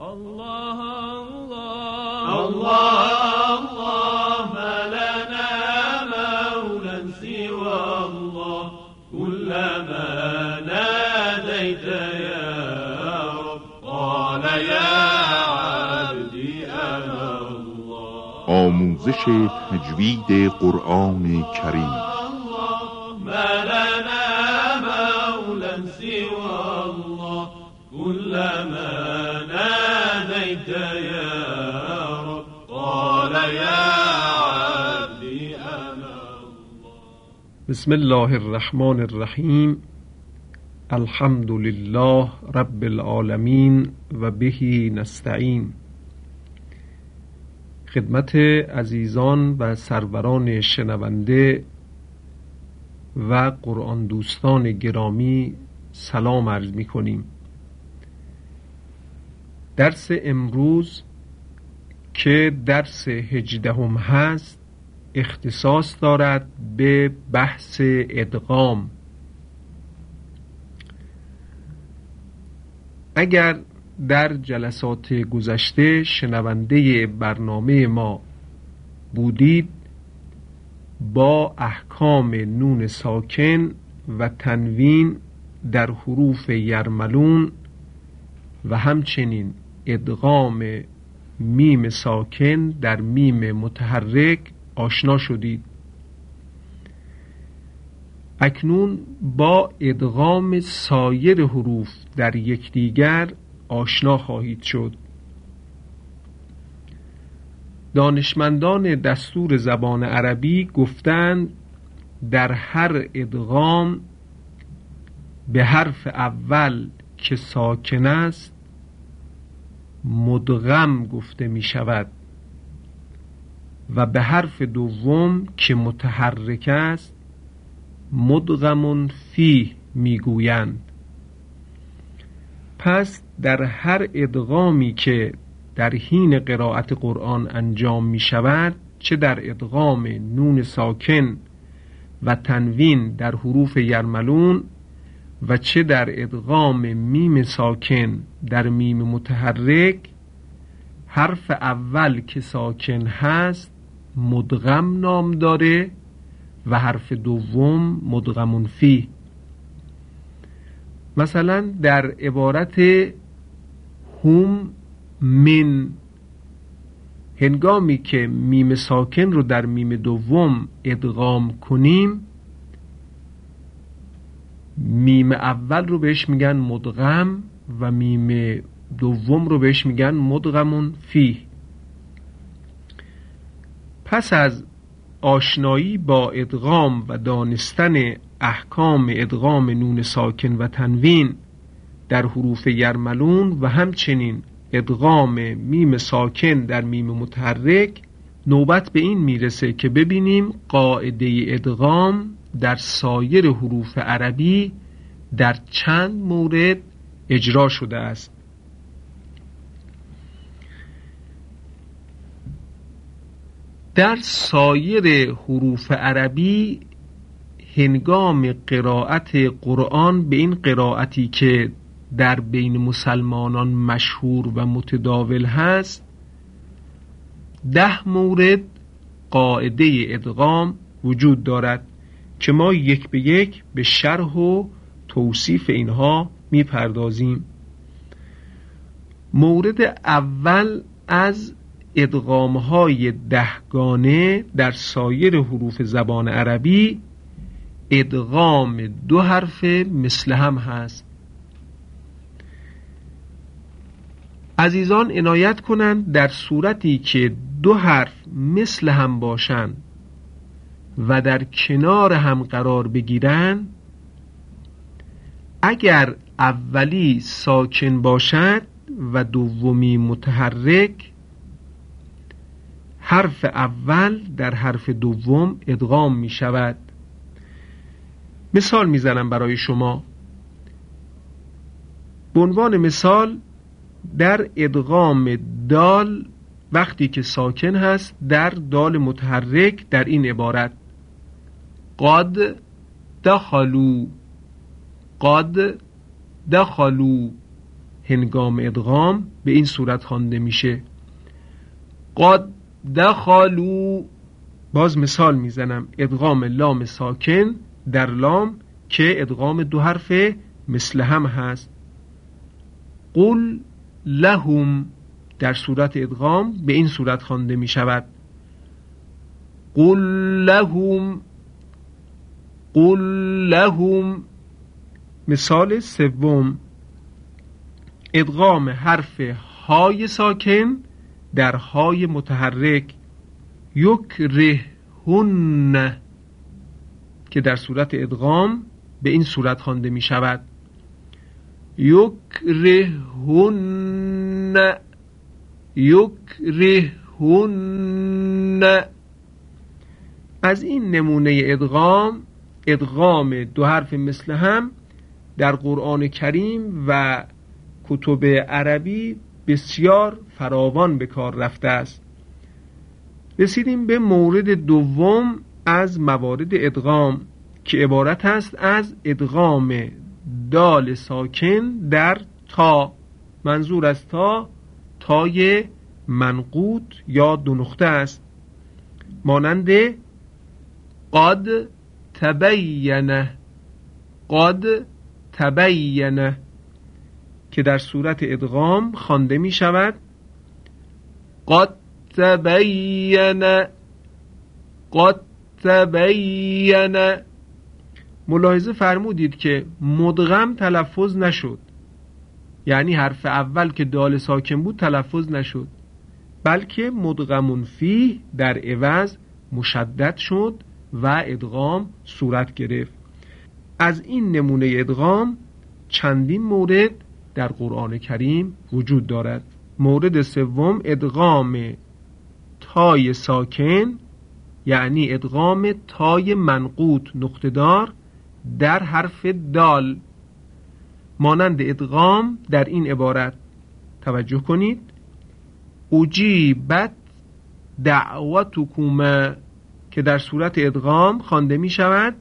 الله الله الله الله ما لنا مولى سوى الله كلما ناديت يا رب قال يا عبدي أنا الله. آموزش تجوید قرآن کریم. ما لنا مولى سوى الله كلما ناديت يا رب قال يا عبدي أنا الله. بسم الله الرحمن الرحیم. الحمد لله رب العالمین و به نستعین. خدمت عزیزان و سروران شنونده و قرآن دوستان گرامی سلام عرض می کنیم. درس امروز که درس 18 هست اختصاص دارد به بحث ادغام. اگر در جلسات گذشته شنونده برنامه ما بودید، با احکام نون ساکن و تنوین در حروف یرملون و همچنین ادغام میم ساکن در میم متحرک آشنا شدید. اکنون با ادغام سایر حروف در یکدیگر آشنا خواهید شد. دانشمندان دستور زبان عربی گفتند در هر ادغام به حرف اول که ساکن است مدغم گفته می شود و به حرف دوم که متحرک است مدغم فیه می گویند. پس در هر ادغامی که در حین قرائت قرآن انجام می شود، چه در ادغام نون ساکن و تنوین در حروف یرملون و چه در ادغام میم ساکن در میم متحرک، حرف اول که ساکن هست مدغم نام داره و حرف دوم مدغم فیه. مثلا در عبارت هم من، هنگامی که میم ساکن رو در میم دوم ادغام کنیم، میم اول رو بهش میگن مدغم و میم دوم رو بهش میگن مدغم فیه. پس از آشنایی با ادغام و دانستن احکام ادغام نون ساکن و تنوین در حروف یرملون و همچنین ادغام میم ساکن در میم متحرک، نوبت به این میرسه که ببینیم قاعده ادغام در سایر حروف عربی در چند مورد اجرا شده است. در سایر حروف عربی هنگام قرائت قرآن به این قرائتی که در بین مسلمانان مشهور و متداول هست 10 مورد قاعده ادغام وجود دارد که ما یک به یک به شرح و توصیف اینها میپردازیم. مورد اول از ادغام‌های 10 گانه در سایر حروف زبان عربی ادغام 2 حرف مثل هم هست. عزیزان عنایت کنند در صورتی که 2 حرف مثل هم باشند و در کنار هم قرار بگیرند، اگر اولی ساکن باشد و دومی متحرک، حرف اول در حرف دوم ادغام می شود. مثال می زنم برای شما. به عنوان مثال در ادغام دال وقتی که ساکن هست در دال متحرک در این عبارت قد دخلوا، قد دخلوا، هنگام ادغام به این صورت خوانده میشه: قد دخلوا. باز مثال میزنم: ادغام لام ساکن در لام که ادغام دو حرف مثل هم هست. قل لهم در صورت ادغام به این صورت خوانده می شود: قل لهم. قل لهم. مثال سوم: ادغام حرف های ساکن در های متحرک: یکرهن که در صورت ادغام به این صورت خوانده می شود: یکرهن. یکرهن. از این نمونه ادغام دو حرف مثل هم در قرآن کریم و کتب عربی بسیار فراوان به کار رفته است. رسیدیم به مورد دوم از موارد ادغام که عبارت است از ادغام دال ساکن در تا. منظور از تای منقوط یا دو نقطه است، مانند قد تبین. قد تبین که در صورت ادغام خوانده می شود: قد تبین. قد تبین. ملاحظه فرمودید که مدغم تلفظ نشد، یعنی حرف اول که دال ساکن بود تلفظ نشد، بلکه مدغم فیه در عوض مشدد شد و ادغام صورت گرفت. از این نمونه ادغام چندین مورد در قرآن کریم وجود دارد. مورد سوم ادغام تای ساکن، یعنی ادغام تای منقوط نقطه‌دار در حرف دال، مانند ادغام در این عبارت. توجه کنید: اجیبت دعوتکما که در صورت ادغام خوانده می شود: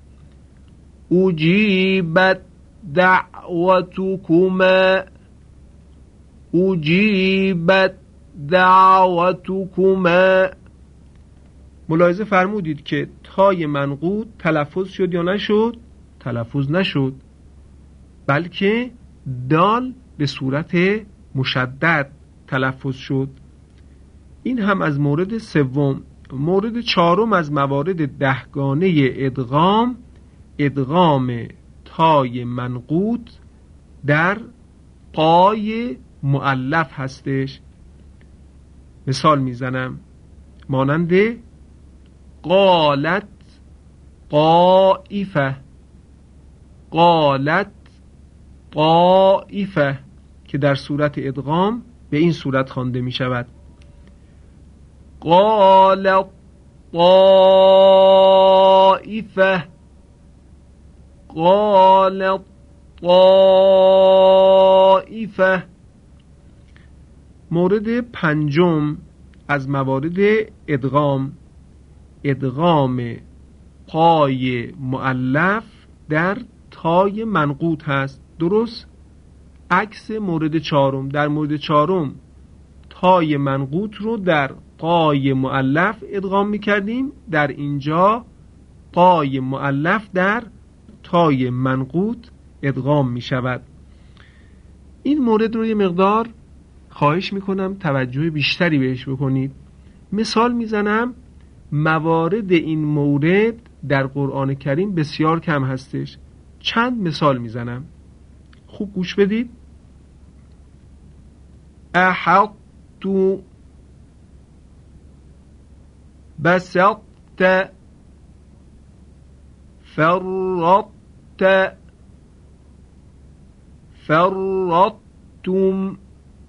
اجیبت دعوتکما. اجیبت دعوتکما. ملاحظه فرمودید که تای منقوط تلفظ شد یا نشد؟ تلفظ نشد، بلکه دال به صورت مشدد تلفظ شد. این هم از مورد سوم. مورد چهارم از موارد دهگانه ادغام، ادغام تای منقوط در قای مؤلف هستش. مثال میزنم، مانند قالت طائفه. قالت طائفه که در صورت ادغام به این صورت خوانده می شود: قالت طائفه. قالت طائفه. مورد پنجم از موارد ادغام، ادغام قای مؤلف در تای منقوط هست. درست عکس مورد چهارم. در مورد چهارم تای منقوط رو در قای مؤلف ادغام می‌کردیم، در اینجا قای مؤلف در تای منقوط ادغام می‌شود. این مورد رو یه مقدار خواهش می‌کنم توجه بیشتری بهش بکنید. مثال میزنم، موارد این مورد در قرآن کریم بسیار کم هستش. چند مثال میزنم، خوب گوش بدید. احط، بسطت، فرطت، فرطتم.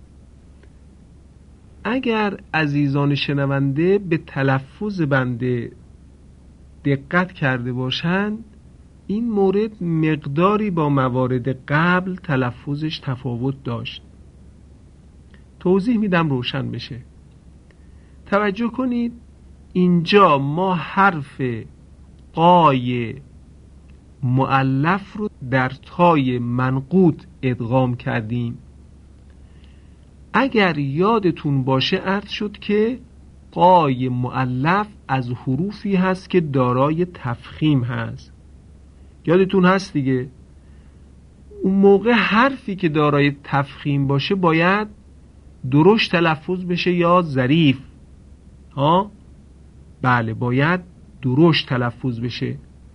اگر عزیزان شنونده به تلفظ بنده دقت کرده باشند، این مورد مقداری با موارد قبل تلفظش تفاوت داشت. توضیح میدم روشن بشه. توجه کنید، اینجا ما حرف قای مؤلف رو در تای منقوط ادغام کردیم، اگر یادتون باشه عرض شد که قای مؤلف از حروفی هست که دارای تفخیم هست. یادتون هست دیگه، اون موقع حرفی که دارای تفخیم باشه باید درشت تلفظ بشه یا ظریف؟ بله، باید درشت تلفظ بشه.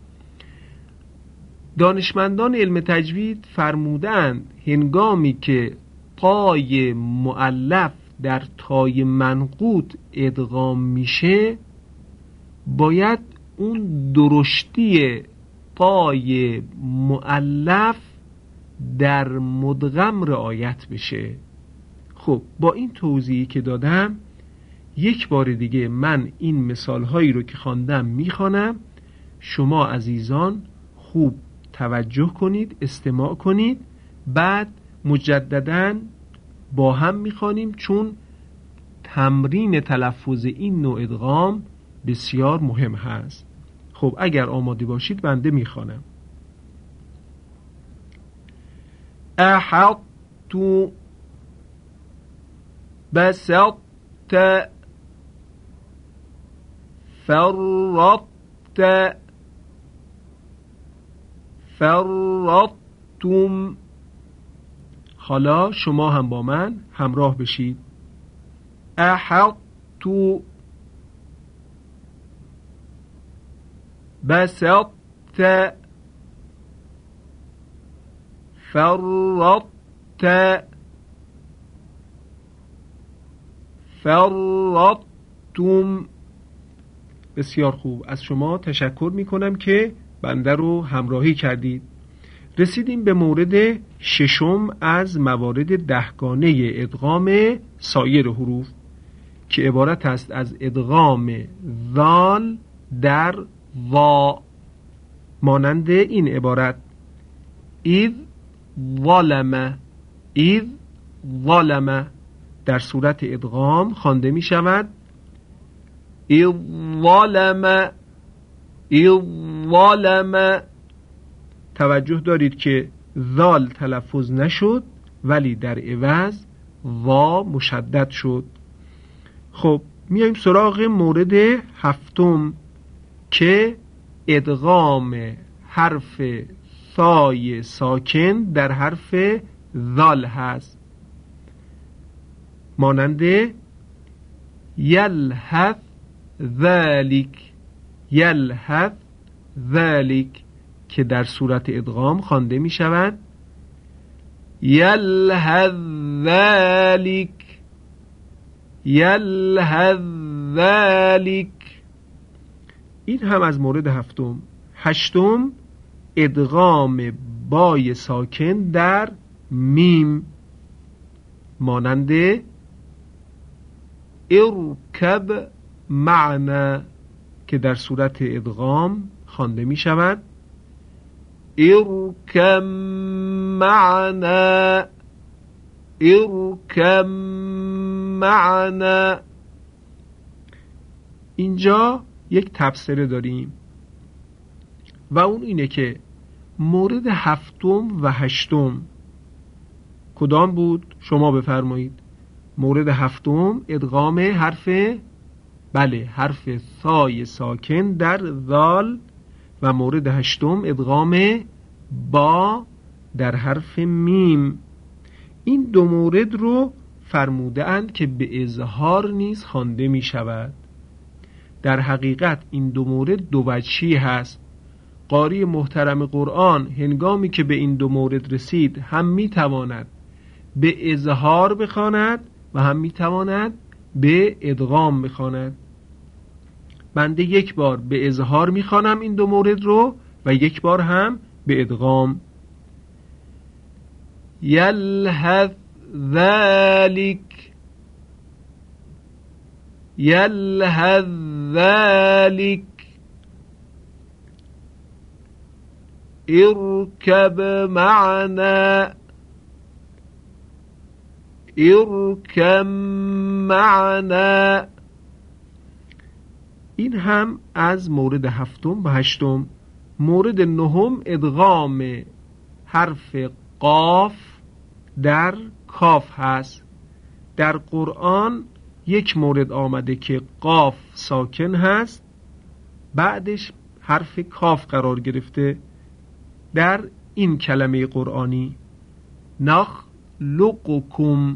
دانشمندان علم تجوید فرمودند هنگامی که قای مؤلف در تای منقوط ادغام میشه باید اون درشتی قای مؤلف در مدغم رعایت بشه. خب با این توضیحی که دادم یک بار دیگه من این مثالهایی رو که خواندم میخوانم، شما عزیزان خوب توجه کنید، استماع کنید، بعد مجدداً با هم میخوانیم، چون تمرین تلفظ این نوع ادغام بسیار مهم هست. خب اگر آماده باشید بنده میخوانم. احط بسطت فرطت فرطتم. حالا شما هم با من همراه بشید. احط بسطت فرطت فرطتم. بسیار خوب، از شما تشکر می کنم که بنده رو همراهی کردید. رسیدیم به مورد ششم از موارد دهگانه ادغام سایر حروف که عبارت است از ادغام ذال در وا، مانند این عبارت: اذ ظلم. اذ ظلم در صورت ادغام خوانده می شود اذ ظلم. اذ ظلم. توجه دارید که ذال تلفظ نشد ولی در عوض وا مشدد شد. خب میایم سراغ مورد هفتم که ادغام حرف ثای ساکن در حرف ذال هست، مانند یلحظ ذلک. یلحظ ذلک که در صورت ادغام خوانده می شود یلحظ ذلک. یلحظ ذلک. این هم از مورد هفتم. هشتم ادغام بای ساکن در میم، مانند ارکب معنا که در صورت ادغام خوانده می شود ارکب معنا. ارکب معنا. اینجا یک تبصره داریم و اون اینه که مورد هفتم و هشتم کدام بود؟ شما بفرمایید. مورد هفتم ادغام حرف حرف ثای ساکن در ذال و مورد هشتم ادغام با در حرف میم. این دو مورد رو فرموده اند که به اظهار نیز خوانده می شود. در حقیقت این دو مورد دو وجهی هست. قاری محترم قرآن هنگامی که به این دو مورد رسید هم می تواند به اظهار بخواند و هم می تواند به ادغام بخواند. بنده یک بار به اظهار می خوانم این دو مورد رو و یک بار هم به ادغام. یلحظ ذلک. یلحظ ذلک. ارکب معنا. ارکب معنا. این هم از مورد هفتم و هشتم. مورد نهم ادغام حرف قاف در کاف هست، در قرآن یک مورد آمده که قاف ساکن هست، بعدش حرف کاف قرار گرفته در این کلمه قرآنی نخلقکم،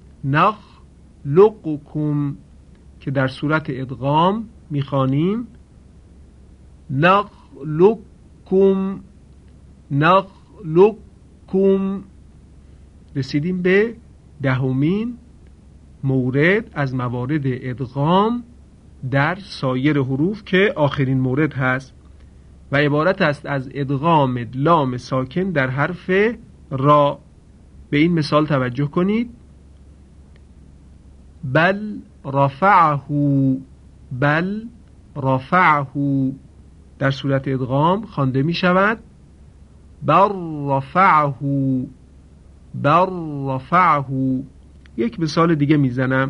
نخلقکم که در صورت ادغام میخوانیم نخلقکم نخلقکم. رسیدیم به 10مین مورد از موارد ادغام در سایر حروف که آخرین مورد هست و عبارت است از ادغام لام ساکن در حرف را. به این مثال توجه کنید: بل رفعه، بل رفعه در صورت ادغام خوانده می شود بر رفعه، بر رفعه. یک مثال دیگه میزنم: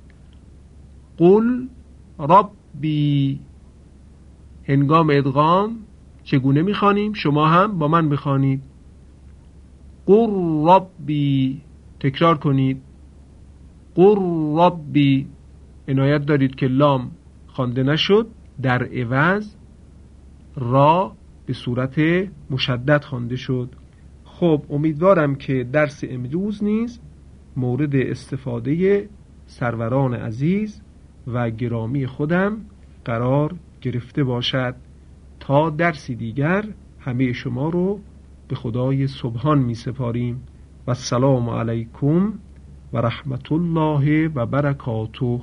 قل ربی. هنگام ادغام چگونه میخوانیم؟ شما هم با من بخوانید: قل ربی. تکرار کنید: قل ربی. عنایت دارید که لام خوانده نشد، در عوض را به صورت مشدد خوانده شد. خب امیدوارم که درس امروز نیز مورد استفاده سروران عزیز و گرامی خودم قرار گرفته باشد. تا درسی دیگر همه شما رو به خدای سبحان می سپاریم و السلام علیکم و رحمت الله و برکاته.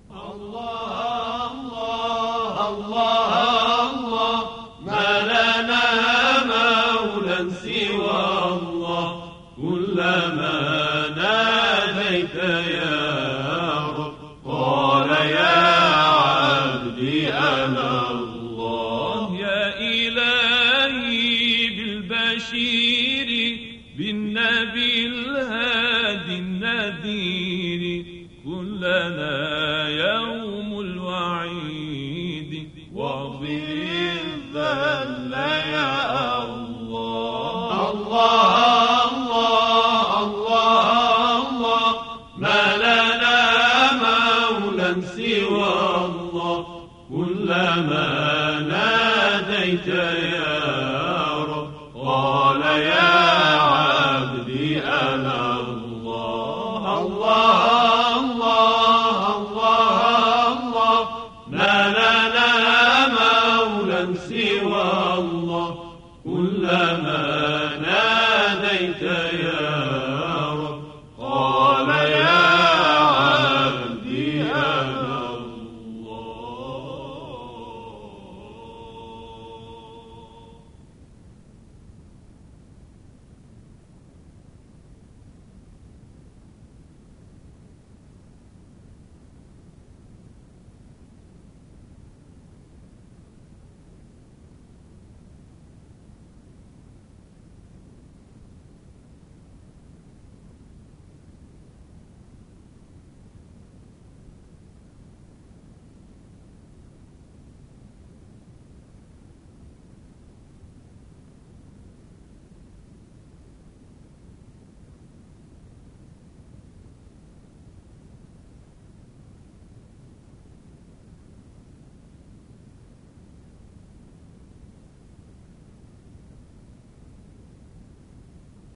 بالنبي الهادي النذير كلنا يوم الوعيد واغفر الذل يا الله. الله الله الله الله ما لنا مولى سوى الله كلما ناديت يا رب قال يا